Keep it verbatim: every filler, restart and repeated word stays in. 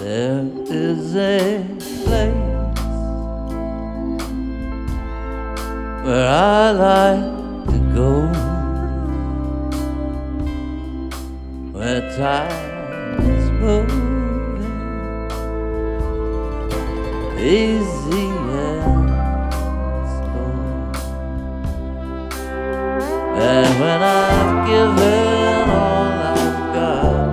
There is a place where I like to go, where time is moving easy and slow. And when I've given